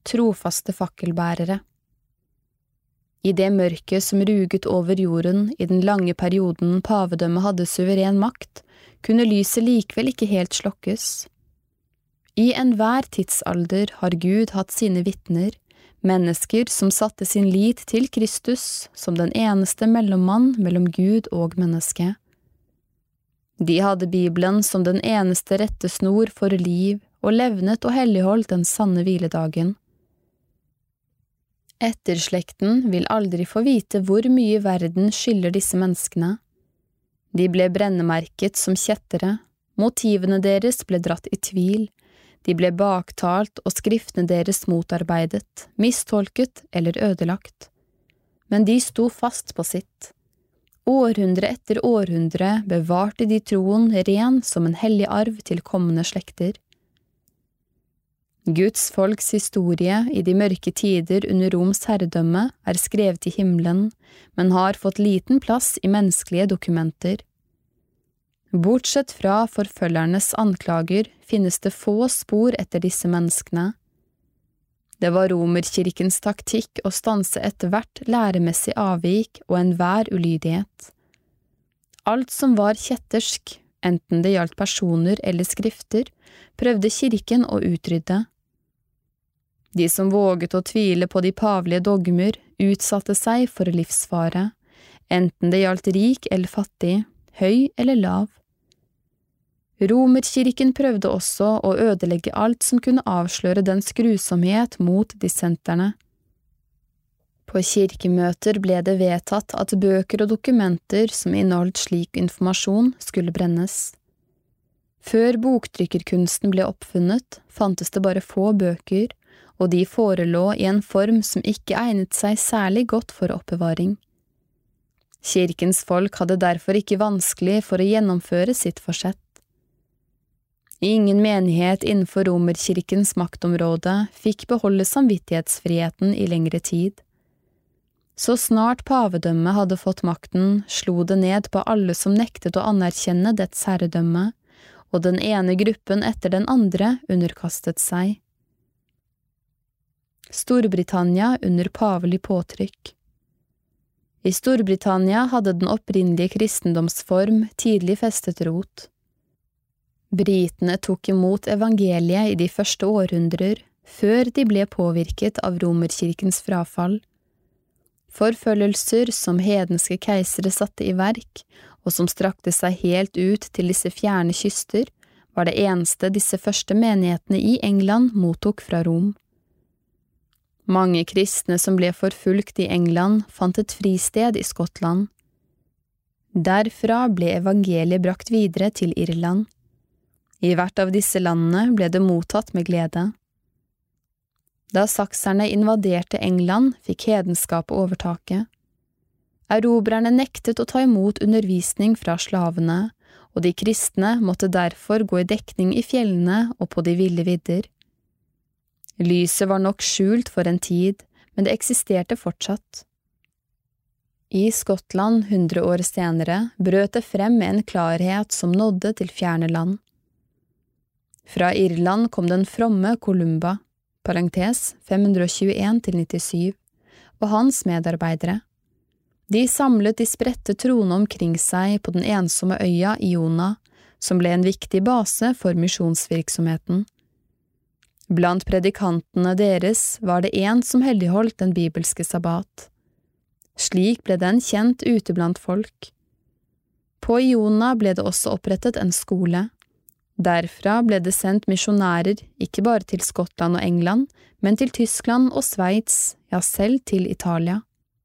trofaste fakkelbærere. I det mørket som ruget over jorden i den lange perioden pavedømmet hadde suveren makt, kunne lyset likevel ikke helt slokkes. I enhver tidsalder har Gud hatt sine vitner, mennesker som satte sin lit til Kristus som den eneste mellommann mellom Gud og menneske. De hadde Bibelen som den eneste rettesnor for liv og levnet og helligholdt den sanne hviledagen. Etterslekten vil aldri få vite hvor mye verden skylder disse menneskene. De ble brennemerket som kjettere, motivene deres ble dratt i tvil, de ble baktalt og skriftene deres motarbeidet, mistolket eller ødelagt. Men de sto fast på sitt. Århundre etter århundre bevarte de troen ren som en hellig arv til kommende slekter. Guds folks historie i de mørke tider under Roms herredømme er skrevet i himmelen, men har fått liten plass i menneskelige dokumenter. Bortsett fra forfølgernes anklager finnes det få spor etter disse menneskene. Det var romerkirkens taktikk å stanse ethvert læremessig avvik og enhver ulydighet. Alt som var kjettersk, enten det gjaldt personer eller skrifter, prøvde kirken å utrydde. De som våget å tvile på de pavelige dogmer, utsatte seg for livsfare, enten det gjaldt rik eller fattig, høy eller lav. Romerkirken prøvde også å ødelegge alt som kunne avsløre dens grusomhet mot dissenterne. På kirkemøter ble det vedtatt at bøker og dokumenter som inneholdt slik informasjon skulle brennes. Før boktrykkerkunsten ble oppfunnet, fantes det bare få bøker, og de forelå i en form som ikke egnet seg særlig godt for oppbevaring. Kirkens folk hadde derfor ikke vanskelig for å gjennomføre sitt forsett. Ingen menighet innenfor romerkirkens maktområde fikk beholde samvittighetsfriheten i lengre tid. Så snart pavedømmet hadde fått makten, slo det ned på alle som nektet å anerkjenne dets herredømme, og den ene gruppen etter den andre underkastet seg. Storbritannia under pavelig påtrykk. I Storbritannia hadde den opprinnelige kristendomsform tidlig festet rot. Britene tok imot evangeliet i de første århundrer, før de ble påvirket av romerkirkens frafall. Forfølgelser som hedenske keisere satte i verk, og som strakte seg helt ut til disse fjerne kyster, var det eneste disse første menighetene i England mottok fra Rom. Mange kristne som ble forfulgt i England fant et fristed i Skottland. Derfra ble evangeliet brakt videre til Irland. I hvert av disse landene ble det mottatt med glede. Da sakserne invaderte England, fikk hedenskapet overtaket. Erobrerne nektet å ta imot undervisning fra slavene, og de kristne måtte derfor gå i dekning i fjellene og på de ville vidder. Lyset var nok skjult for en tid, men det eksisterte fortsatt. I Skottland 100 år senere brøt det frem med en klarhet som nådde til fjerne land. Fra Irland kom den fromme Columba, parentes 521–97, og hans medarbeidere. De samlet de spredte troende omkring seg på den ensomme øya Iona, som ble en viktig base for misjonsvirksomheten. Blant predikantene deres var det en som helligholdt den bibelske sabbat. Slik ble den kjent ute blant folk. På Iona ble det også opprettet en skole. Derfra ble det sendt misjonærer ikke bare til Skottland og England, men til Tyskland og Sveits, ja selv til Italia.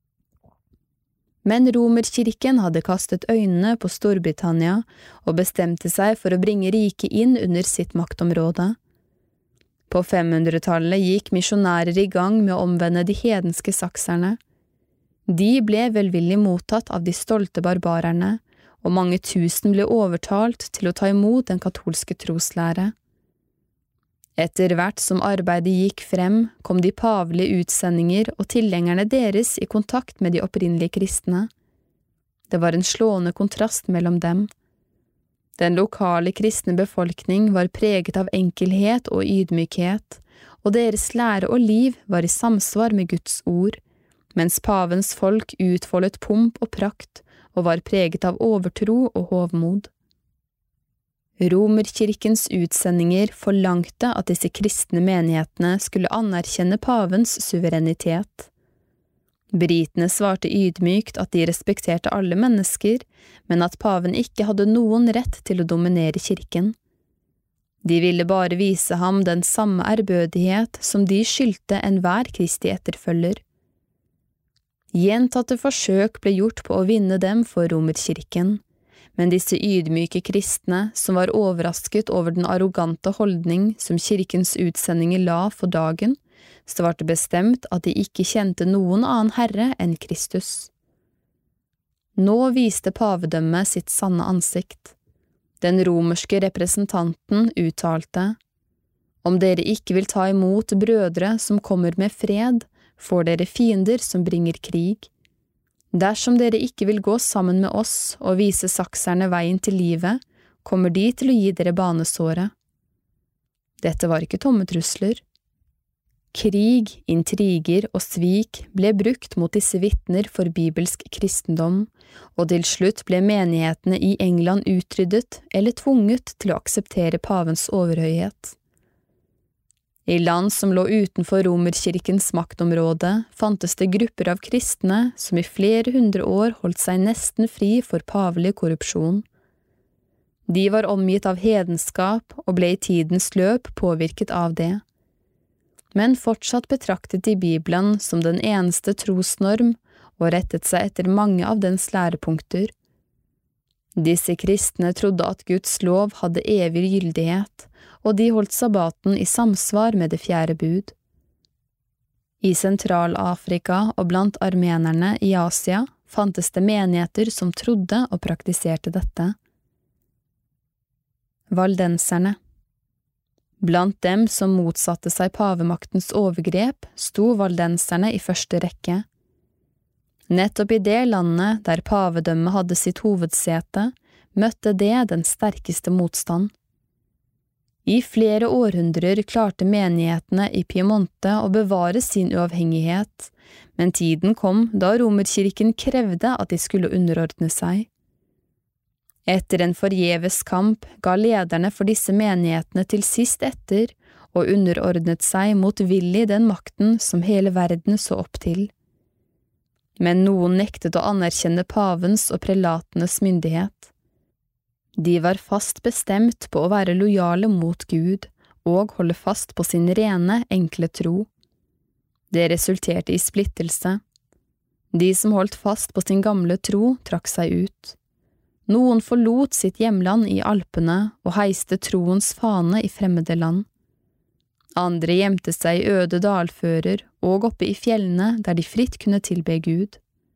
Men romerkirken hadde kastet øynene på Storbritannia og bestemte seg for å bringe riket inn under sitt maktområde. På 500-tallet gikk misjonærer i gang med å omvende de hedenske sakserne. De ble velvillig mottatt av de stolte barbarerne, og mange tusen ble overtalt til å ta imot den katolske troslære. Etter hvert som arbeidet gikk frem, kom de pavelige utsendinger og tilhengerne deres i kontakt med de opprinnelige kristne. Det var en slående kontrast mellom dem. Den lokale kristne befolkning var preget av enkelhet og ydmykhet, og deres lære og liv var i samsvar med Guds ord, mens pavens folk utfoldet pomp og prakt og var preget av overtro og hovmod. Romerkirkens utsendinger forlangte at disse kristne menighetene skulle anerkjenne pavens suverenitet. Britene svarte ydmykt at de respekterte alle mennesker, men at paven ikke hadde noen rett til å dominere kirken. De ville bare vise ham den samme ærbødighet som de skyldte enhver Kristi etterfølger. Gjentatte forsøk ble gjort på å vinne dem for romerkirken, men disse ydmyke kristne, som var overrasket over den arrogante holdning som kirkens utsendinger la for dagen, svarte bestemt at de ikke kjente noen annen herre enn Kristus. Nå viste pavedømmet sitt sanne ansikt. Den romerske representanten uttalte: «Om dere ikke vil ta imot brødre som kommer med fred, får dere fiender som bringer krig. Dersom dere ikke vil gå sammen med oss og vise sakserne veien til livet, kommer de til å gi dere banesåret.» Dette var ikke tomme trusler. Krig, intriger og svik ble brukt mot disse vitner for bibelsk kristendom, og til slutt ble menighetene i England utryddet eller tvunget til å akseptere pavens overhøyhet. I land som lå utenfor romerkirkens maktområde fantes det grupper av kristne som i flere hundre år holdt seg nesten fri for pavelig korrupsjon. De var omgitt av hedenskap og ble i tidens løp påvirket av det. Men fortsatt betraktet de Bibelen som den eneste trosnorm og rettet seg etter mange av dens lærepunkter. Disse kristne trodde at Guds lov hadde evig gyldighet, og de holdt sabbaten i samsvar med det 4. bud. I Sentral-Afrika og blant armenerne i Asia fantes det menigheter som trodde og praktiserte dette. Valdenserne. Blant dem som motsatte seg pavemaktens overgrep, sto valdenserne i første rekke. Nettopp i det landet der pavedømmet hadde sitt hovedsete, møtte det den sterkeste motstand. I flere århundrer klarte menighetene i Piemonte å bevare sin uavhengighet, men tiden kom da romerkirken krevde at de skulle underordne seg. Etter en forgjeves kamp ga lederne for disse menighetene til sist etter og underordnet seg motvillig den makten som hele verden så opp til. Men noen nektet å anerkjenne pavens og prelatenes myndighet. De var fast bestemt på å være lojale mot Gud og holde fast på sin rene, enkle tro. Det resulterte i splittelse. De som holdt fast på sin gamle tro, trakk seg ut. Noen forlot sitt hjemland i Alpene og heiste troens fane i fremmede land. Andre gjemte seg i øde dalfører og oppe i fjellene der de fritt kunne tilbe Gud.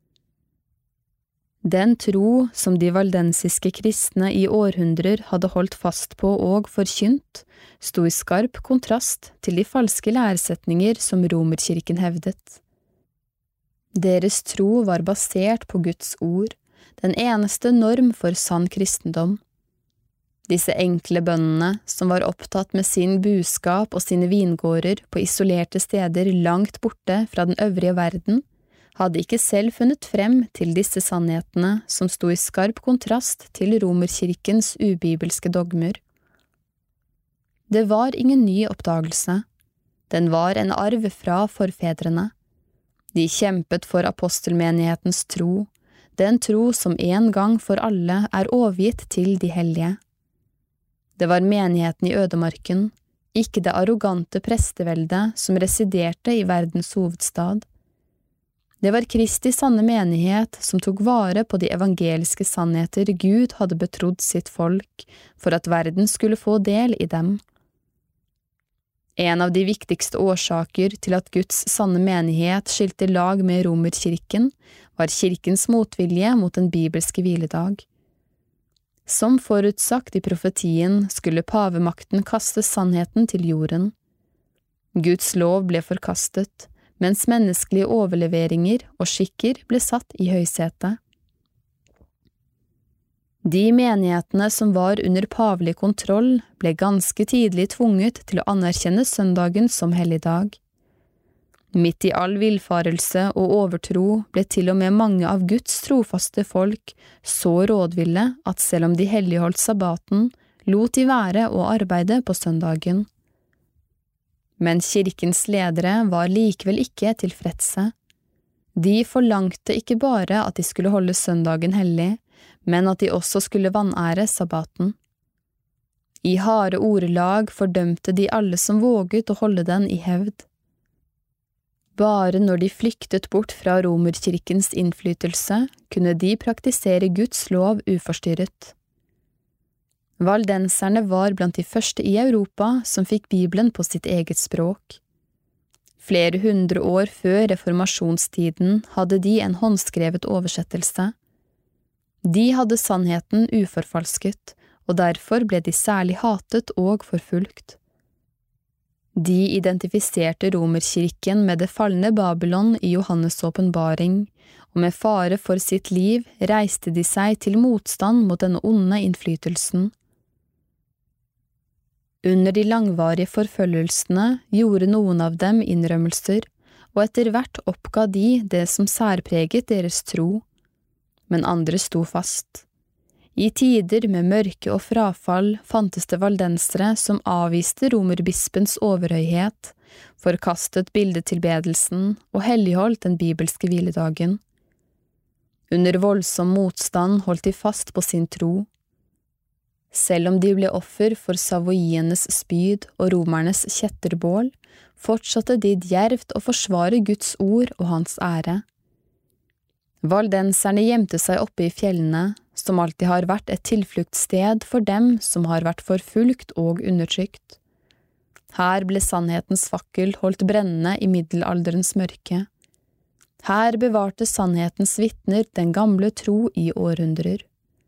Den tro som de valdensiske kristne i århundrer hadde holdt fast på og forkynt, sto i skarp kontrast til de falske læresetninger som romerkirken hevdet. Deres tro var basert på Guds ord, den eneste norm for sann kristendom. Disse enkle bøndene, som var opptatt med sin buskap og sine vingårder på isolerte steder langt borte fra den øvrige verden, hadde ikke selv funnet frem til disse sannhetene som sto i skarp kontrast til romerkirkens ubibelske dogmer. Det var ingen ny oppdagelse. Den var en arv fra forfedrene. De kjempet for apostelmenighetens tro, den tro som en gang for alle er overgitt til de hellige. Det var menigheten i ødemarken, ikke det arrogante presteveldet som residerte i verdens hovedstad. Det var Kristi sanne menighet som tok vare på de evangeliske sannheter Gud hadde betrodd sitt folk for at verden skulle få del i dem. En av de viktigste årsaker til at Guds sanne menighet skilte lag med romerkirken, var kirkens motvilje mot den bibelske hviledag. Som forutsagt i profetien skulle pavemakten kaste sannheten til jorden. Guds lov ble forkastet, mens menneskelige overleveringer og skikker ble satt i høysetet. De menighetene som var under pavelig kontroll, ble ganske tidlig tvunget til å anerkjenne søndagen som helligdag. Midt i all villfarelse og overtro ble til og med mange av Guds trofaste folk så rådville at selv om de helligholdt sabbaten, lot de være å arbeide på søndagen. Men kirkens ledere var likevel ikke tilfredse. De forlangte ikke bare at de skulle holde søndagen hellig, men at de også skulle vanære sabbaten. I harde ordelag fordømte de alle som våget å holde den i hevd. Bare når de flyktet bort fra romerkirkens innflytelse, kunne de praktisere Guds lov uforstyrret. Valdenserne var blant de første i Europa som fikk Bibelen på sitt eget språk. Flere hundre år før reformasjonstiden hadde de en håndskrevet oversettelse. De hadde sannheten uforfalsket, og derfor ble de særlig hatet og forfulgt. De identifiserte romerkirken med det falne Babylon i Johannes' åpenbaring, og med fare for sitt liv reiste de seg til motstand mot denne onde innflytelsen. Under de langvarige forfølgelsene gjorde noen av dem innrømmelser, og etter hvert oppga de det som særpreget deres tro, men andre sto fast. I tider med mørke og frafall fantes det valdensere som avviste romerbispens overhøyhet, forkastet bildetilbedelsen og helligholdt den bibelske hviledagen. Under voldsom motstand holdt de fast på sin tro. Selv om de ble offer for savoienes spyd og romernes kjetterbål, fortsatte de djervt å forsvare Guds ord og hans ære. Valdenserne gjemte seg oppe i fjellene, som alltid har vært et tilfluktssted for dem som har vært forfulgt og undertrykt. Her ble sannhetens fakkel holdt brennende i middelalderens mørke. Her bevarte sannhetens vitner den gamle tro i århundrer.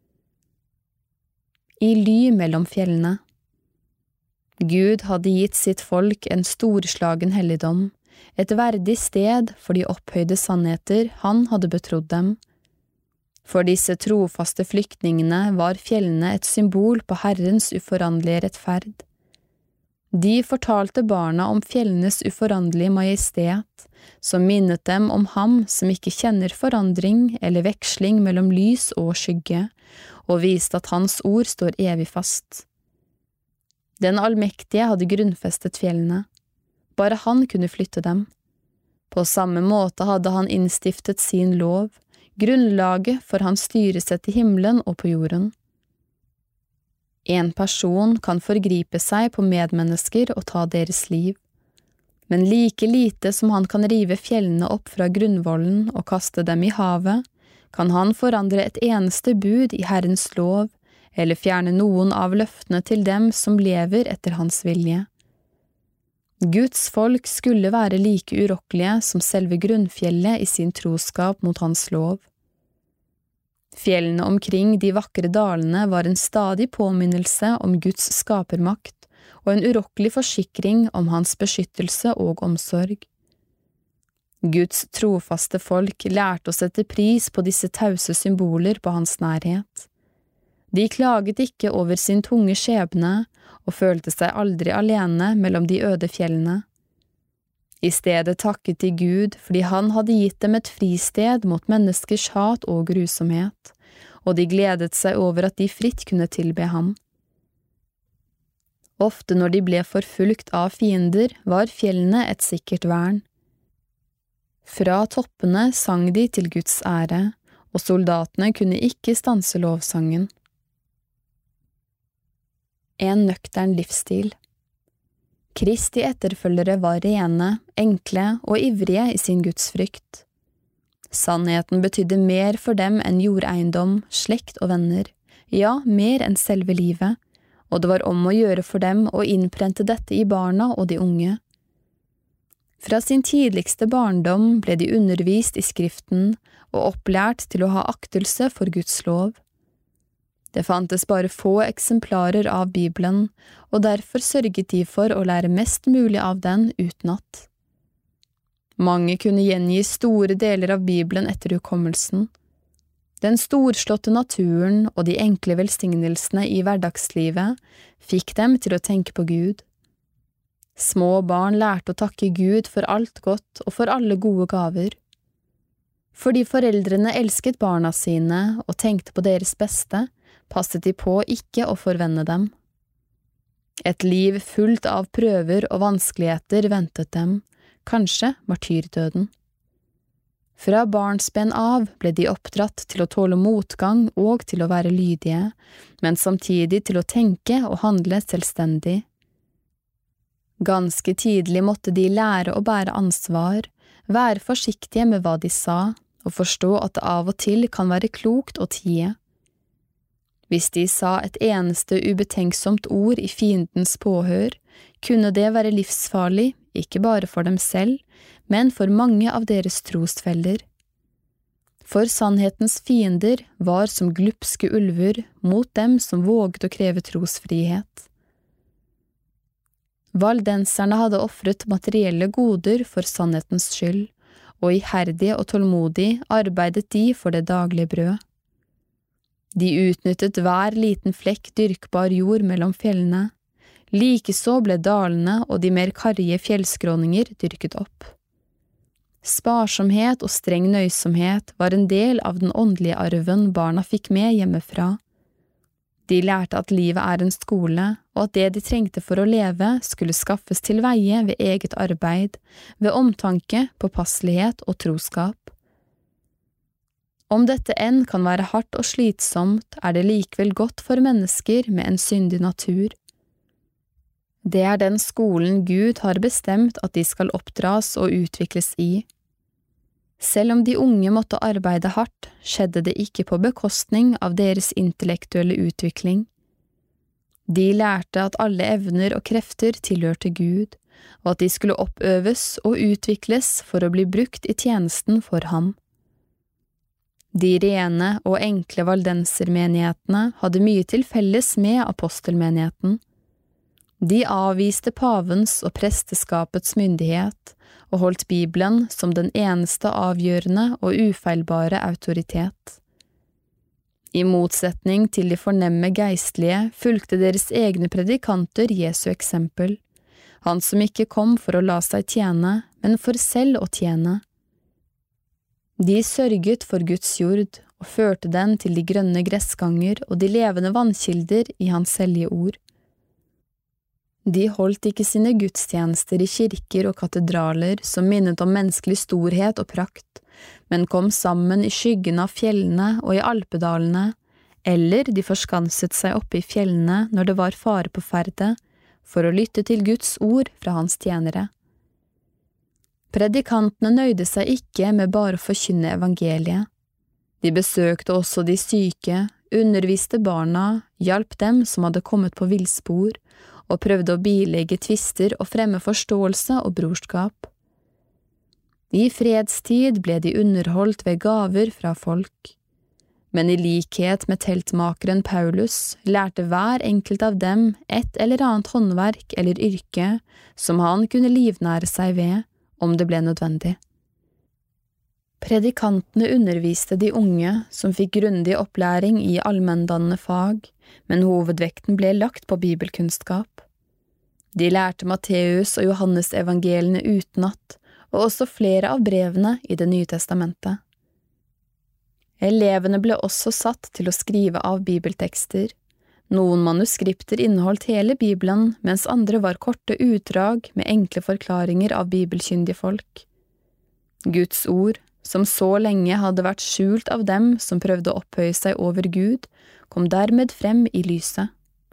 I ly mellom fjellene. Gud hadde gitt sitt folk en storslagen helligdom, et verdig sted for de opphøyde sannheter han hadde betrodd dem. For disse trofaste flyktningene var fjellene et symbol på Herrens uforanderlige rettferd. De fortalte barna om fjellenes uforanderlige majestet, som minnet dem om ham som ikke kjenner forandring eller veksling mellom lys og skygge, og viste at hans ord står evig fast. Den allmektige hadde grunnfestet fjellene. Bare han kunne flytte dem. På samme måte hadde han innstiftet sin lov, grunnlaget for hans styresett i himmelen og på jorden. En person kan forgripe seg på medmennesker og ta deres liv, men like lite som han kan rive fjellene opp fra grunnvollen og kaste dem i havet, kan han forandre et eneste bud i Herrens lov, eller fjerne noen av løftene til dem som lever etter hans vilje. Guds folk skulle være like urokkelige som selve grunnfjellet i sin troskap mot hans lov. Fjellene omkring de vakre dalene var en stadig påminnelse om Guds skapermakt og en urokkelig forsikring om hans beskyttelse og omsorg. Guds trofaste folk lærte å sette pris på disse tause symboler på hans nærhet. De klaget ikke over sin tunge skjebne og følte seg aldri alene mellom de øde fjellene. I stedet takket de Gud fordi han hadde gitt dem et fristed mot menneskers hat og grusomhet, og de gledet seg over at de fritt kunne tilbe ham. Ofte når de ble forfulgt av fiender, var fjellene et sikkert vern. Fra toppene sang de til Guds ære, og soldatene kunne ikke stanse lovsangen. En nøktern livsstil. Kristi etterfølgere var rene, enkle og ivrige i sin gudsfrykt. Sannheten betydde mer for dem enn jordeiendom, slekt og venner, ja, mer enn selve livet, og det var om å gjøre for dem å innprente dette i barna og de unge. Fra sin tidligste barndom ble de undervist i Skriften og opplært til å ha aktelse for Guds lov. Det fantes bare få eksemplarer av Bibelen, og derfor sørget de for å lære mest mulig av den utenat. Mange kunne gjengi store deler av Bibelen etter hukommelsen. Den storslåtte naturen og de enkle velsignelsene i hverdagslivet fikk dem til å tenke på Gud. Små barn lærte å takke Gud for alt godt og for alle gode gaver. Fordi foreldrene elsket barna sine og tenkte på deres beste, passet de på ikke å forvende dem. Et liv fullt av prøver og vanskeligheter ventet dem, kanskje martyrdøden. Fra barnsben av ble de oppdratt til å tåle motgang og til å være lydige, men samtidig til å tenke og handle selvstendig. Ganske tidlig måtte de lære å bære ansvar, være forsiktige med hva de sa, og forstå at det av og til kan være klokt å tie. Hvis de sa et eneste ubetenksomt ord i fiendens påhør, kunne det være livsfarlig, ikke bare for dem selv, men for mange av deres trosfeller. For sannhetens fiender var som glupske ulver mot dem som våget å kreve trosfrihet. Valdenserne hadde offret materielle goder for sannhetens skyld, og iherdig og tålmodig arbeidet de for det daglige brød. De utnyttet hver liten flekk dyrkbar jord mellom fjellene. Likeså ble dalene og de mer karrige fjellskråninger dyrket opp. Sparsomhet og streng nøysomhet var en del av den åndelige arven barna fikk med hjemmefra. De lærte at livet er en skole, og at det de trengte for å leve skulle skaffes til veie ved eget arbeid, ved omtanke, påpasselighet og troskap. Om dette enn kan være hardt og slitsomt, er det likevel godt for mennesker med en syndig natur. Det er den skolen Gud har bestemt at de skal oppdras og utvikles i. Selv om de unge måtte arbeide hardt, skjedde det ikke på bekostning av deres intellektuelle utvikling. De lærte at alle evner og krefter tilhørte Gud, og at de skulle oppøves og utvikles for å bli brukt i tjenesten for ham. De rene og enkle valdensermenighetene hadde mye til felles med apostelmenigheten. De avviste pavens og presteskapets myndighet, og holdt Bibelen som den eneste avgjørende og ufeilbare autoritet. I motsetning til de fornemme geistlige fulgte deres egne predikanter Jesu eksempel, han som ikke kom for å la seg tjene, men for selv å tjene. De sørget for Guds jord og førte den til de grønne gressganger og de levende vannkilder i hans hellige ord. De holdt ikke sine gudstjenester i kirker og katedraler som minnet om menneskelig storhet og prakt, men kom sammen i skyggen av fjellene og i alpedalene, eller de forskanset seg oppe i fjellene når det var fare på ferde, for å lytte til Guds ord fra hans tjenere. Predikantene nøyde seg ikke med bare å forkynne evangeliet. De besøkte også de syke, underviste barna, hjalp dem som hadde kommet på villspor, og prøvde å bilegge tvister og fremme forståelse og brorskap. I fredstid ble de underholdt ved gaver fra folk. Men i likhet med teltmakeren Paulus lærte hver enkelt av dem et eller annet håndverk eller yrke som han kunne livnære seg ved, om det ble nødvendig. Predikantene underviste de unge som fikk grundig opplæring i allmenndannende fag, men hovedvekten ble lagt på bibelkunnskap. De lærte Matteus og Johannes evangeliene utenat, og også flere av brevene i Det nye testamentet. Elevene ble også satt til å skrive av bibeltekster. Noen manuskripter inneholdt hele Bibelen, mens andre var korte utdrag med enkle forklaringer av bibelkyndige folk. Guds ord, som så lenge hadde vært skjult av dem som prøvde å opphøye seg over Gud, kom dermed frem i lyset.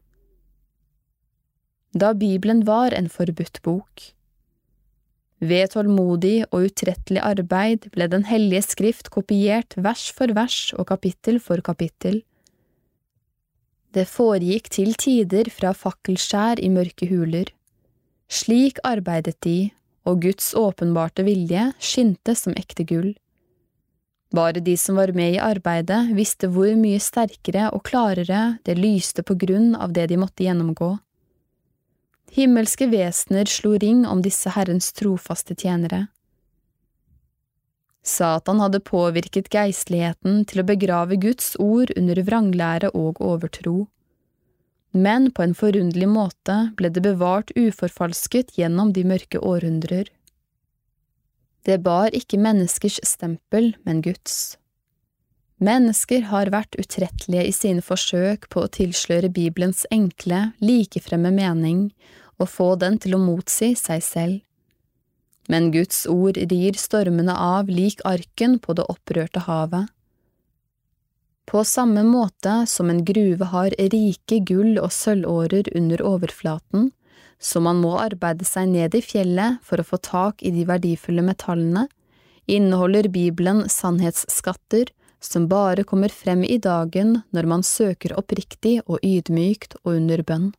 Da Bibelen var en forbudt bok. Ved tålmodig og utrettelig arbeid ble Den hellige skrift kopiert vers for vers og kapittel for kapittel. Det foregikk til tider fra fakkelskjær i mørke huler. Slik arbeidet de, og Guds åpenbarte vilje skinte som ekte gull. Bare de som var med i arbeidet visste hvor mye sterkere og klarere det lyste på grunn av det de måtte gjennomgå. Himmelske vesener slo ring om disse Herrens trofaste tjenere. Satan hadde påvirket geistligheten til å begrave Guds ord under vranglære og overtro. Men på en forunderlig måte ble det bevart uforfalsket gjennom de mørke århundrer. Det bar ikke menneskers stempel, men Guds. Mennesker har vært utrettelige i sine forsøk på å tilsløre Bibelens enkle, likefremme mening og få den til å motsi seg selv. Men Guds ord rir stormene av lik arken på det opprørte havet. På samme måte som en gruve har rike gull- og sølvårer under overflaten, så man må arbeide seg ned i fjellet for å få tak i de verdifulle metallene, inneholder Bibelen sannhetsskatter som bare kommer frem i dagen når man søker oppriktig og ydmykt og under bønn.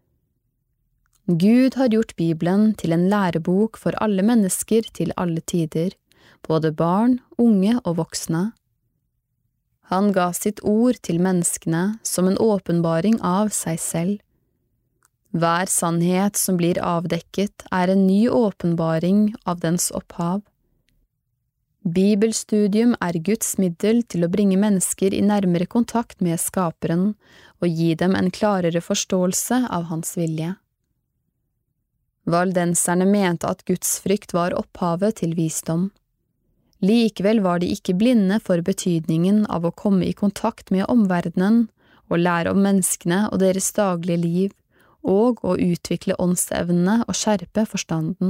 Gud har gjort Bibelen til en lærebok for alle mennesker til alle tider, både barn, unge og voksne. Han ga sitt ord til menneskene som en åpenbaring av seg selv. Hver sannhet som blir avdekket er en ny åpenbaring av dens opphav. Bibelstudium er Guds middel til å bringe mennesker i nærmere kontakt med Skaperen og gi dem en klarere forståelse av hans vilje. Valdenserne mente at Guds frykt var opphavet til visdom. Likevel var de ikke blinde for betydningen av å komme i kontakt med omverdenen og lære om menneskene og deres daglige liv, og å utvikle åndsevnene og skjerpe forstanden.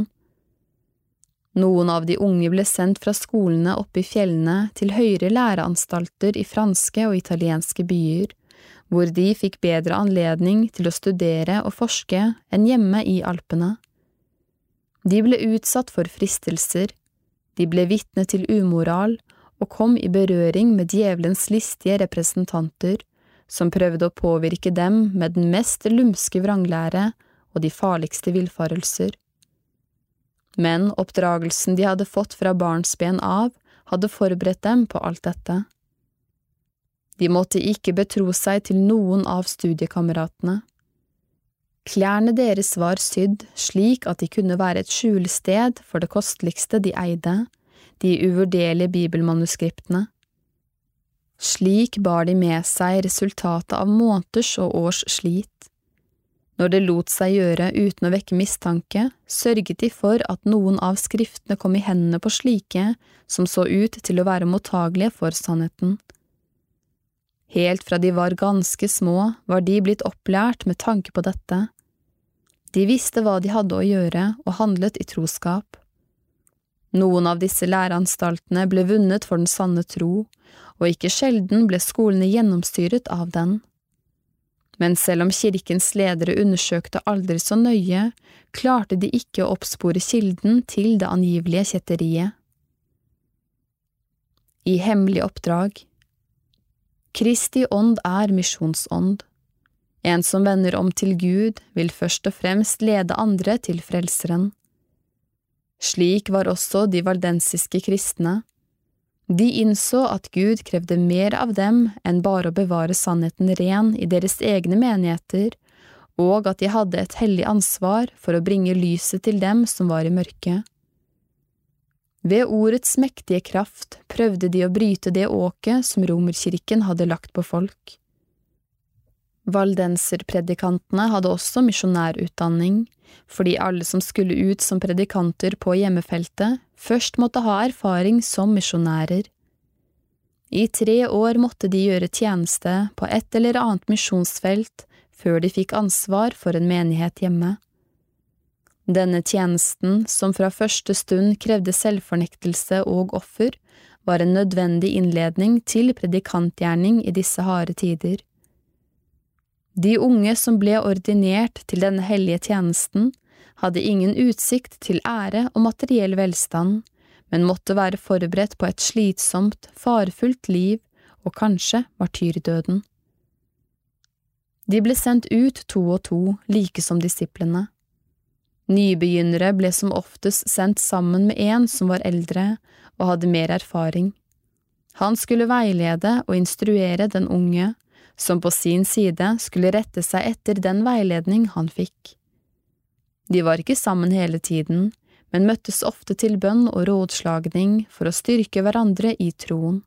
Noen av de unge ble sendt fra skolene oppe i fjellene til høyere læreanstalter i franske og italienske byer, hvor de fikk bedre anledning til å studere og forske enn hjemme i Alpene. De ble utsatt for fristelser, de ble vitne til umoral og kom i berøring med djevelens listige representanter, som prøvde å påvirke dem med den mest lumske vranglære og de farligste villfarelser. Men oppdragelsen de hadde fått fra barnsben av, hadde forberedt dem på alt dette. De måtte ikke betro seg til noen av studiekameratene. Klærne deres var sydd slik at de kunne være et skjulested for det kosteligste de eide, de uvurderlige bibelmanuskriptene. Slik bar de med seg resultatet av måneders og års slit. Når det lot seg gjøre uten å vekke mistanke, sørget de for at noen av skriftene kom i hendene på slike som så ut til å være mottagelige for sannheten. Helt fra de var ganske små var de blitt opplært med tanke på dette. De visste hva de hadde å gjøre og handlet i troskap. Noen av disse læreanstaltene ble vunnet for den sanne tro, og ikke sjelden ble skolene gjennomstyret av den. Men selv om kirkens ledere undersøkte aldri så nøye, klarte de ikke å oppspore kilden til det angivelige kjetteriet. I hemmelig oppdrag. Kristi ånd er misjonsånd. En som vender om til Gud, vil først og fremst lede andre til frelseren. Slik var også de valdensiske kristne. De innså at Gud krevde mer av dem enn bare å bevare sannheten ren i deres egne menigheter, og at de hadde et hellig ansvar for å bringe lyset til dem som var i mørket. Ved ordets mektige kraft prøvde de å bryte det åket som romerkirken hadde lagt på folk. Valdenserpredikantene hadde også misjonærutdanning, fordi alle som skulle ut som predikanter på hjemmefeltet, først måtte ha erfaring som misjonærer. I 3 år måtte de gjøre tjeneste på et eller annet misjonsfelt før de fikk ansvar for en menighet hjemme. Denne tjenesten, som fra første stund krevde selvfornektelse og offer, var en nødvendig innledning til predikantgjerning i disse harde tider. De unge som ble ordinert til denne hellige tjenesten, hadde ingen utsikt til ære og materiell velstand, men måtte være forberedt på et slitsomt, farefullt liv og kanskje martyrdøden. De ble sendt ut 2 og 2, like som disiplene. Nybegynnere ble som oftest sendt sammen med en som var eldre og hadde mer erfaring. Han skulle veilede og instruere den unge, som på sin side skulle rette seg etter den veiledning han fikk. De var ikke sammen hele tiden, men møttes ofte til bønn og rådslagning for å styrke hverandre i troen.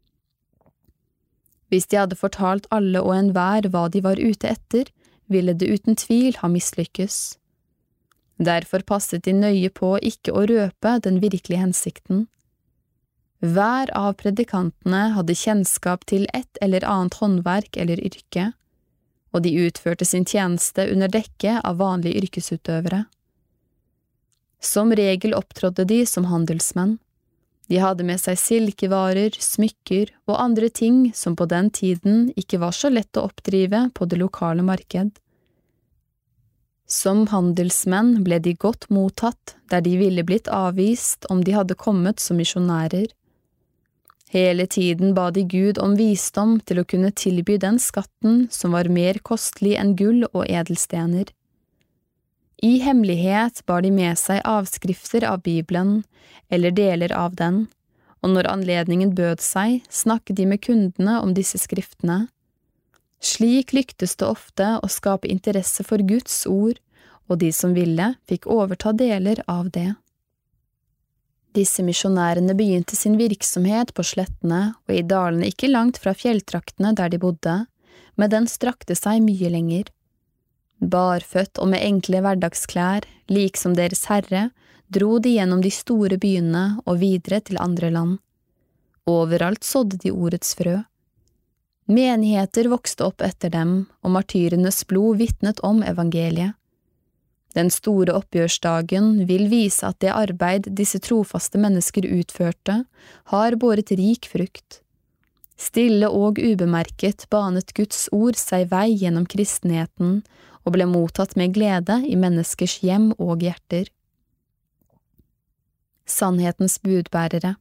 Hvis de hadde fortalt alle og enhver hva de var ute etter, ville det uten tvil ha mislykkes. Derfor passet de nøye på ikke å røpe den virkelige hensikten. Hver av predikantene hadde kjennskap til et eller annet håndverk eller yrke, og de utførte sin tjeneste under dekke av vanlige yrkesutøvere. Som regel opptrådde de som handelsmenn. De hadde med seg silkevarer, smykker og andre ting som på den tiden ikke var så lett å oppdrive på det lokale marked. Som handelsmenn ble de godt mottatt der de ville blitt avvist om de hadde kommet som misjonærer. Hele tiden ba de Gud om visdom til å kunne tilby den skatten som var mer kostelig enn gull og edelstener. I hemmelighet bar de med seg avskrifter av Bibelen, eller deler av den, og når anledningen bød seg, snakket de med kundene om disse skriftene. Slik lyktes det ofte å skape interesse for Guds ord, og de som ville, fikk overta deler av det. Disse misjonærene begynte sin virksomhet på slettene og i dalene ikke langt fra fjelltraktene der de bodde, men den strakte seg mye lenger. Barføtt og med enkle hverdagsklær, liksom deres Herre, dro de gjennom de store byene og videre til andre land. Overalt sådde de ordets frø. Menigheter vokste opp etter dem, og martyrenes blod vitnet om evangeliet. Den store oppgjørsdagen vil vise at det arbeid disse trofaste mennesker utførte, har båret rik frukt. Stille og ubemerket banet Guds ord seg vei gjennom kristenheten og ble mottatt med glede i menneskers hjem og hjerter. Sannhetens budbærere.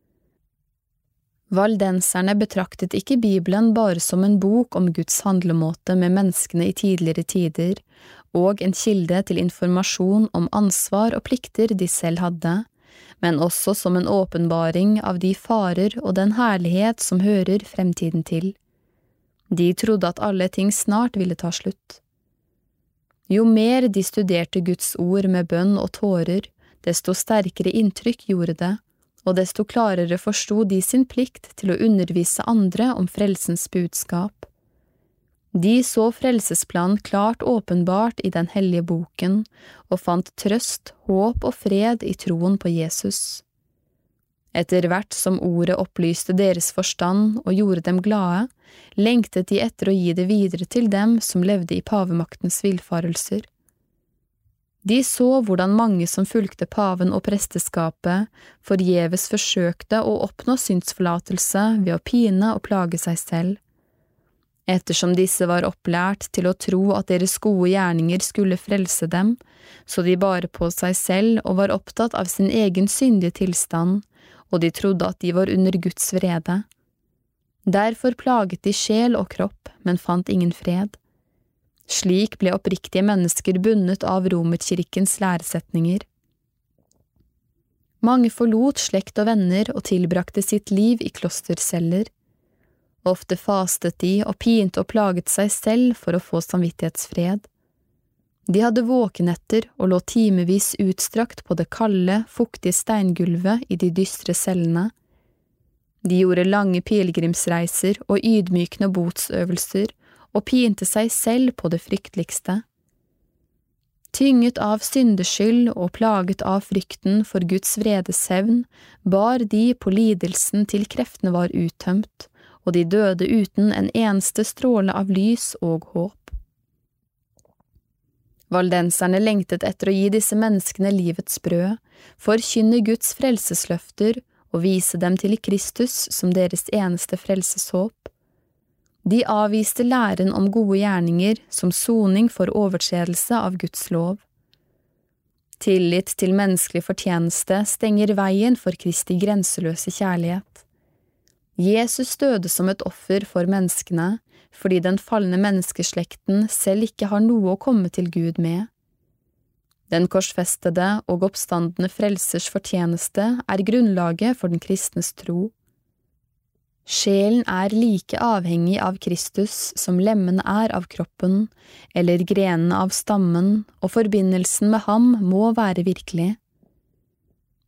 Valdenserne betraktet ikke Bibelen bare som en bok om Guds handlemåte med menneskene i tidligere tider, og en kilde til informasjon om ansvar og plikter de selv hadde, men også som en åpenbaring av de farer og den herlighet som hører fremtiden til. De trodde at alle ting snart ville ta slutt. Jo mer de studerte Guds ord med bønn og tårer, desto sterkere inntrykk gjorde det, og desto klarere forsto de sin plikt til å undervise andre om frelsens budskap. De så frelsesplanen klart åpenbart i den hellige boken, og fant trøst, håp og fred i troen på Jesus. Etter hvert som ordet opplyste deres forstand og gjorde dem glade, lengtet de etter å gi det videre til dem som levde i pavemaktens villfarelser. De så hvordan mange som fulgte paven og presteskapet, forgjeves forsøkte å oppnå syndsforlatelse ved å pine og plage seg selv. Ettersom disse var opplært til å tro at deres gode gjerninger skulle frelse dem, så de bare på seg selv og var opptatt av sin egen syndige tilstand, og de trodde at de var under Guds vrede. Derfor plaget de sjel og kropp, men fant ingen fred. Slik ble oppriktige mennesker bundet av romerkirkens læresetninger. Mange forlot slekt og venner og tilbrakte sitt liv i klosterceller. Ofte fastet de og pinte og plaget seg selv for å få samvittighetsfred. De hadde våkenetter og lå timevis utstrakt på det kalde, fuktige steingulvet i de dystre cellene. De gjorde lange pilegrimsreiser og ydmykende botsøvelser, og pinte seg selv på det frykteligste. Tynget av syndeskyld og plaget av frykten for Guds vredes hevn, bar de på lidelsen til kreftene var uttømt, og de døde uten en eneste stråle av lys og håp. Valdenserne lengtet etter å gi disse menneskene livets brød, forkynne Guds frelsesløfter og vise dem til Kristus som deres eneste frelseshåp. De avviste læren om gode gjerninger som soning for overtredelse av Guds lov. Tillit til menneskelig fortjeneste stenger veien for Kristi grenseløse kjærlighet. Jesus døde som et offer for menneskene, fordi den falne menneskeslekten selv ikke har noe å komme til Gud med. Den korsfestede og oppstandende frelsers fortjeneste er grunnlaget for den kristnes tro. Sjelen er like avhengig av Kristus som lemmene er av kroppen, eller grenene av stammen, og forbindelsen med ham må være virkelig.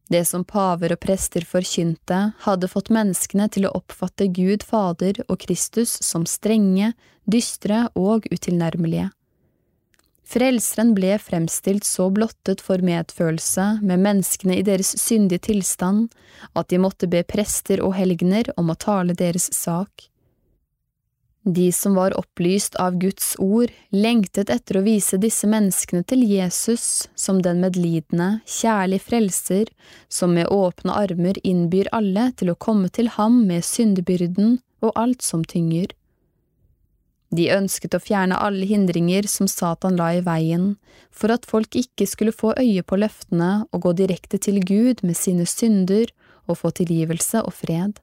Det som paver og prester forkynte, hadde fått menneskene til å oppfatte Gud Fader og Kristus som strenge, dystre og utilnærmelige. Frelseren ble fremstilt så blottet for medfølelse med menneskene i deres syndige tilstand, at de måtte be prester og helgener om å tale deres sak. De som var opplyst av Guds ord, lengtet etter å vise disse menneskene til Jesus som den medlidende, kjærlig frelser, som med åpne armer innbyr alle til å komme til ham med syndebyrden og alt som tynger. De ønsket å fjerne alle hindringer som Satan la i veien, for at folk ikke skulle få øye på løftene og gå direkte til Gud med sine synder og få tilgivelse og fred.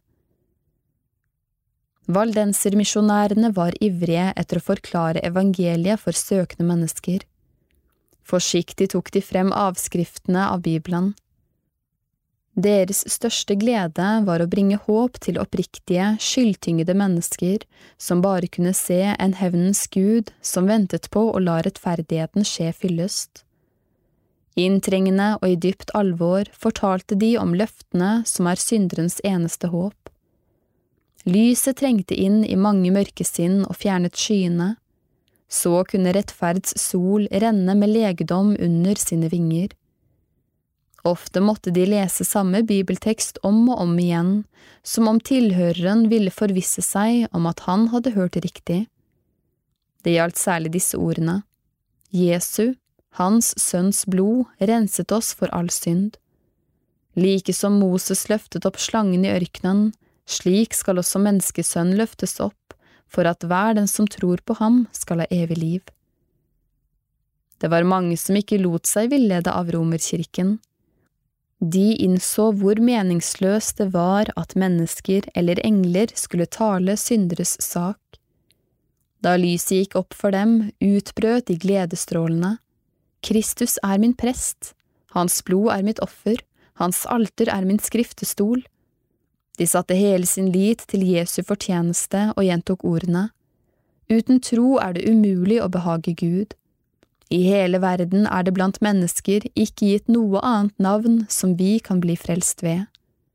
Valdensermisjonærene var ivrige etter å forklare evangeliet for søkende mennesker. Forsiktig tok de frem avskriftene av Bibelen. Deres største glede var å bringe håp til oppriktige, skyldtyngede mennesker som bare kunne se en hevnens Gud som ventet på å la rettferdigheten skje fyllest. Inntrengende og i dypt alvor fortalte de om løftene som er synderens eneste håp. Lyset trengte inn i mange mørke sinn og fjernet skyene. Så kunne rettferds sol renne med legedom under sine vinger. Ofte måtte de lese samme bibeltekst om og om igjen, som om tilhøreren ville forvisse seg om at han hadde hørt riktig. Det gjaldt særlig disse ordene. Jesu, hans sønns blod, renset oss for all synd. Like som Moses løftet opp slangen i ørkenen, slik skal også menneskesønn løftes opp, for at hver den som tror på ham skal ha evig liv. Det var mange som ikke lot seg villede av romerkirken. De innså hvor meningsløst det var at mennesker eller engler skulle tale synderes sak. Da lyset gikk opp for dem, utbrøt de gledesstrålende. Kristus er min prest, hans blod er mitt offer, hans alter er min skriftestol. De satte hele sin lit til Jesu fortjeneste og gjentok ordene. Uten tro er det umulig å behage Gud. I hele verden er det blant mennesker ikke gitt noe annet navn som vi kan bli frelst ved.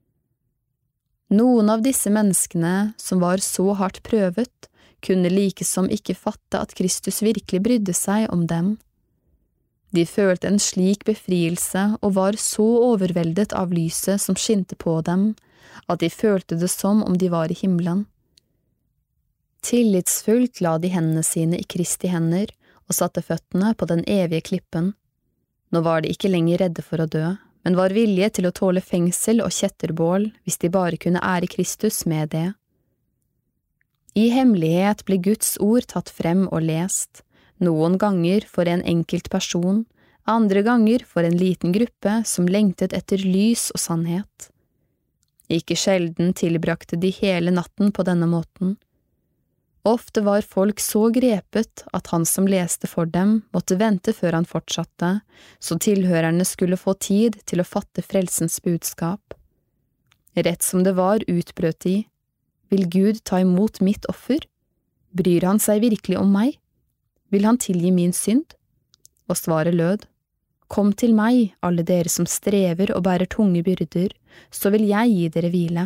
Noen av disse menneskene, som var så hardt prøvet, kunne likesom ikke fatte at Kristus virkelig brydde seg om dem. De følte en slik befrielse og var så overveldet av lyset som skinte på dem, at de følte det som om de var i himmelen. Tillitsfullt la de hendene sine i Kristi hender og satte føttene på den evige klippen. Nå var de ikke lenger redde for å dø, men var villige til å tåle fengsel og kjetterbål hvis de bare kunne ære Kristus med det. I hemmelighet ble Guds ord tatt frem og lest, noen ganger for en enkelt person, andre ganger for en liten gruppe som lengtet etter lys og sannhet. Ikke sjelden tilbrakte de hele natten på denne måten. Ofte var folk så grepet at han som leste for dem måtte vente før han fortsatte, så tilhørerne skulle få tid til å fatte frelsens budskap. Rett som det var utbrøt de, vil Gud ta imot mitt offer? Bryr han seg virkelig om meg? Vil han tilgi min synd? Og svaret lød, kom til meg, alle dere som strever og bærer tunge byrder, så vil jeg gi dere hvile.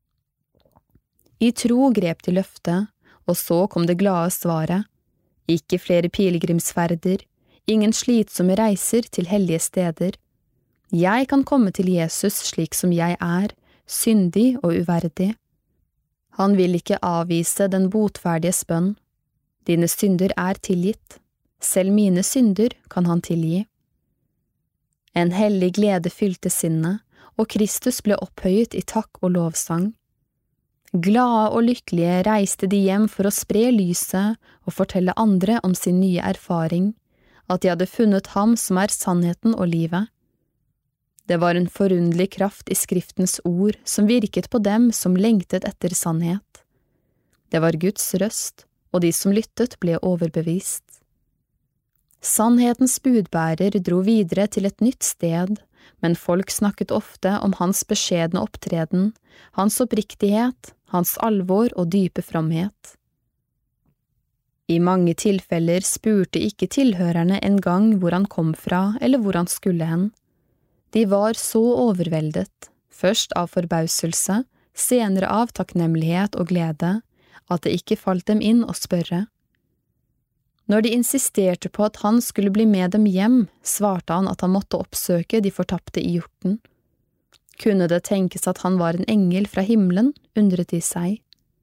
I tro grep de løftet, og så kom det glade svaret, ikke flere pilegrimsferder, ingen slitsomme reiser til hellige steder. Jeg kan komme til Jesus slik som jeg er, syndig og uverdig. Han vil ikke avvise den botferdiges bønn. Dine synder er tilgitt, selv mine synder kan han tilgi. En hellig glede fylte sinnet, og Kristus ble opphøyet i takk og lovsang. Glade og lykkelige reiste de hjem for å spre lyset og fortelle andre om sin nye erfaring, at de hadde funnet ham som er sannheten og livet. Det var en forunderlig kraft i Skriftens ord som virket på dem som lengtet etter sannhet. Det var Guds røst, og de som lyttet ble overbevist. Sannhetens budbærer dro videre til et nytt sted, men folk snakket ofte om hans beskjedne opptreden, hans oppriktighet, hans alvor og dype fromhet. I mange tilfeller spurte ikke tilhørerne engang hvor han kom fra eller hvor han skulle hen. De var så overveldet, først av forbauselse, senere av takknemlighet og glede, at det ikke falt dem inn å spørre. Når de insisterte på at han skulle bli med dem hjem, svarte han at han måtte oppsøke de fortapte i hjorten. Kunne det tenkes at han var en engel fra himmelen, undret de seg.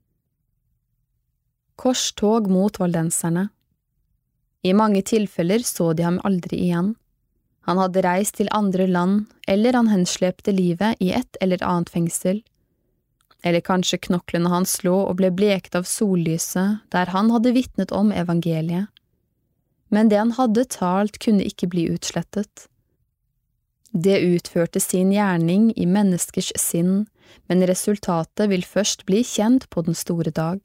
Korstog mot valdenserne. I mange tilfeller så de ham aldri igjen. Han hadde reist til andre land, eller han henslepte livet i et eller annet fengsel. Eller kanskje knoklene hans lå og ble bleket av sollyset, der han hadde vitnet om evangeliet. Men det han hadde talt kunne ikke bli utslettet. Det utførte sin gjerning i menneskers sinn, men resultatet vil først bli kjent på den store dag.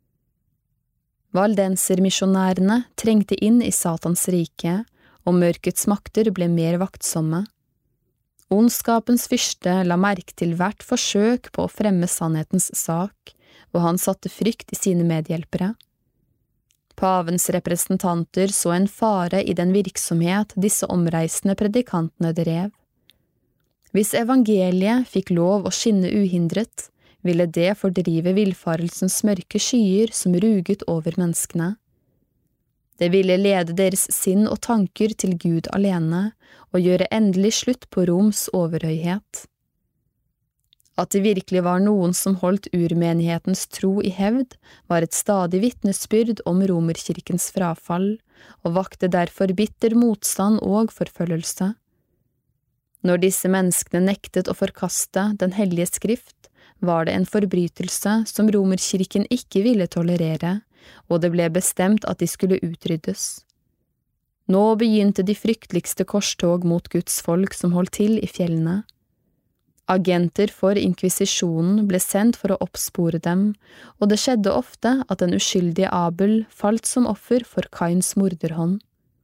Valdensermisjonærene trengte inn i Satans rike, og mørkets makter ble mer vaktsomme. Ondskapens fyrste la merke til hvert forsøk på å fremme sannhetens sak, og han satte frykt i sine medhjelpere. Pavens representanter så en fare i den virksomhet disse omreisende predikantene drev. Hvis evangeliet fikk lov å skinne uhindret, ville det fordrive villfarelsens mørke skyer som ruget over menneskene. Det ville lede deres sinn og tanker til Gud alene, og gjøre endelig slutt på Roms overhøyhet. At det virkelig var noen som holdt urmenighetens tro i hevd, var et stadig vitnesbyrd om romerkirkens frafall, og vakte derfor bitter motstand og forfølgelse. Når disse menneskene nektet å forkaste den hellige skrift, var det en forbrytelse som romerkirken ikke ville tolerere, og det ble bestemt at de skulle utryddes. Nå begynte de frykteligste korstog mot Guds folk som holdt til i fjellene. Agenter for inkvisisjonen ble sendt for å oppspore dem, og det skjedde ofte at den uskyldige Abel falt som offer for Kains morderhånd.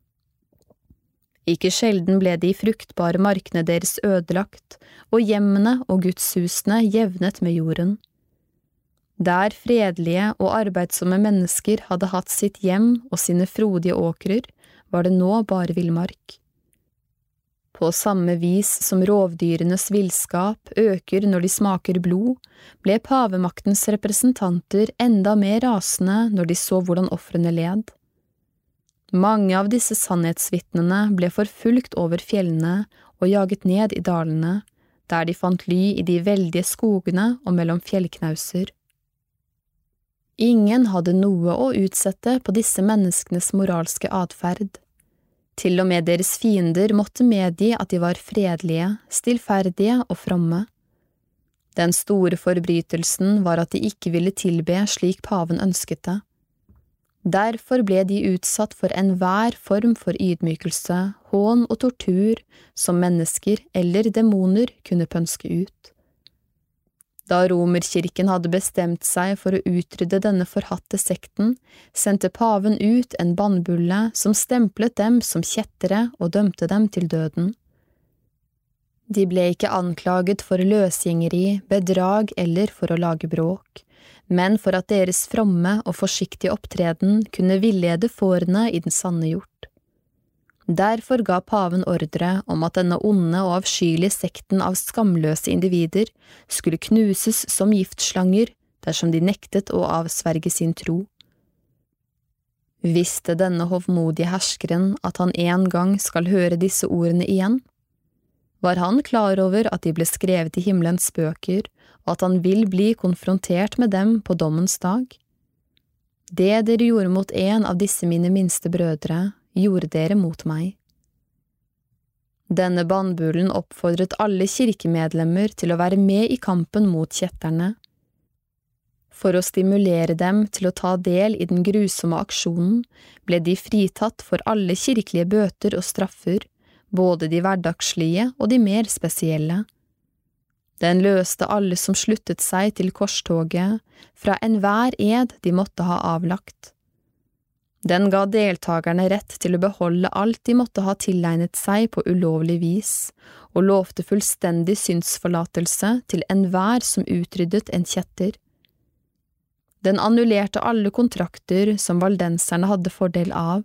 Ikke sjelden ble de fruktbare markene deres ødelagt, og hjemmene og gudshusene jevnet med jorden. Der fredelige og arbeidsomme mennesker hadde hatt sitt hjem og sine frodige åkrer, var det nå bare villmark. På samme vis som rovdyrenes villskap øker når de smaker blod, ble pavemaktens representanter enda mer rasende når de så hvordan ofrene led. Mange av disse sannhetsvitnene ble forfulgt over fjellene og jaget ned i dalene, der de fant ly i de veldige skogene og mellom fjellknauser. Ingen hadde noe å utsette på disse menneskenes moralske adferd. Til og med deres fiender måtte medgi at de var fredelige, stillferdige og fromme. Den store forbrytelsen var at de ikke ville tilbe slik paven ønsket det. Derfor ble de utsatt for enhver form for ydmykelse, hån og tortur som mennesker eller demoner kunne pønske ut. Da romerkirken hadde bestemt seg for å utrydde denne forhatte sekten, sendte paven ut en bannbulle som stemplet dem som kjettere og dømte dem til døden. De ble ikke anklaget for løsgjengeri, bedrag eller for å lage bråk, men for at deres fromme og forsiktige opptreden kunne villede fårene i den sanne hjort. Derfor ga paven ordre om at denne onde og avskyelige sekten av skamløse individer skulle knuses som giftslanger dersom de nektet å avsverge sin tro. Visste denne hovmodige herskeren at han en gang skal høre disse ordene igjen? Var han klar over at de ble skrevet i himmelens bøker, og at han vil bli konfrontert med dem på dommens dag? Det dere gjorde mot en av disse mine minste brødre, gjorde dere mot meg. Denne bannbullen oppfordret alle kirkemedlemmer til å være med i kampen mot kjetterne. For å stimulere dem til å ta del i den grusomme aksjonen, ble de fritatt for alle kirkelige bøter og straffer, både de hverdagslige og de mer spesielle. Den løste alle som sluttet seg til korstoget, fra enhver ed de måtte ha avlagt. Den ga deltakerne rett til å beholde alt de måtte ha tilegnet seg på ulovlig vis, og lovte fullstendig synsforlatelse til enhver som utryddet en kjetter. Den annullerte alle kontrakter som valdenserne hadde fordel av,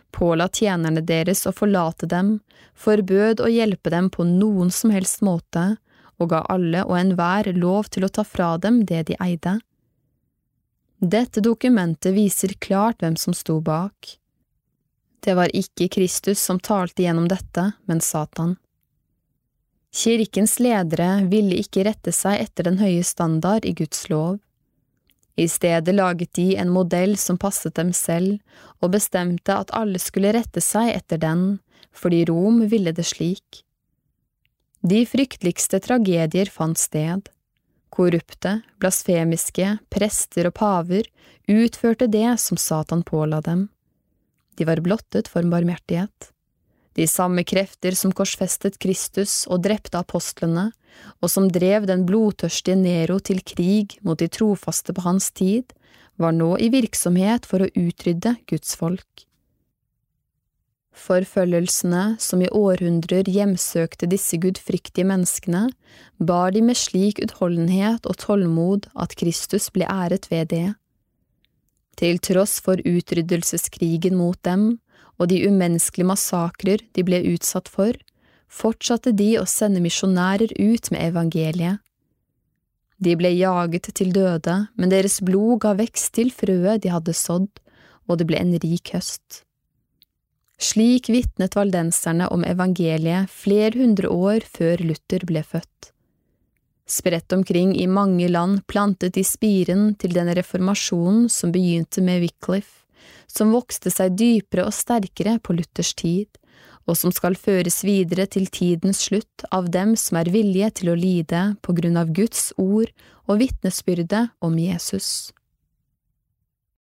påla tjenerne deres å forlate dem, forbød å hjelpe dem på noen som helst måte, og ga alle og enhver lov til å ta fra dem det de eide. Dette dokumentet viser klart hvem som sto bak. Det var ikke Kristus som talte gjennom dette, men Satan. Kirkens ledere ville ikke rette seg etter den høye standard i Guds lov. I stedet laget de en modell som passet dem selv, og bestemte at alle skulle rette seg etter den, fordi Rom ville det slik. De frykteligste tragedier fant sted. Korrupte, blasfemiske, prester og paver utførte det som Satan påla dem. De var blottet for barmhjertighet. De samme krefter som korsfestet Kristus og drepte apostlene, og som drev den blodtørstige Nero til krig mot de trofaste på hans tid, var nå i virksomhet for å utrydde Guds folk. Forfølgelsene som i århundrer hjemsøkte disse gudfryktige menneskene, bar de med slik utholdenhet og tålmod at Kristus ble æret ved det. Til tross for utryddelseskrigen mot dem, og de umenneskelige massakrer de ble utsatt for, fortsatte de å sende misjonærer ut med evangeliet. De ble jaget til døde, men deres blod ga vekst til frøet de hadde sådd, og det ble en rik høst. Slik vitnet valdenserne om evangeliet flere hundre år før Luther ble født. Spredt omkring i mange land plantet de spiren til den reformasjonen som begynte med Wycliffe, som vokste seg dypere og sterkere på Luthers tid, og som skal føres videre til tidens slutt av dem som er villige til å lide på grunn av Guds ord og vitnesbyrde om Jesus.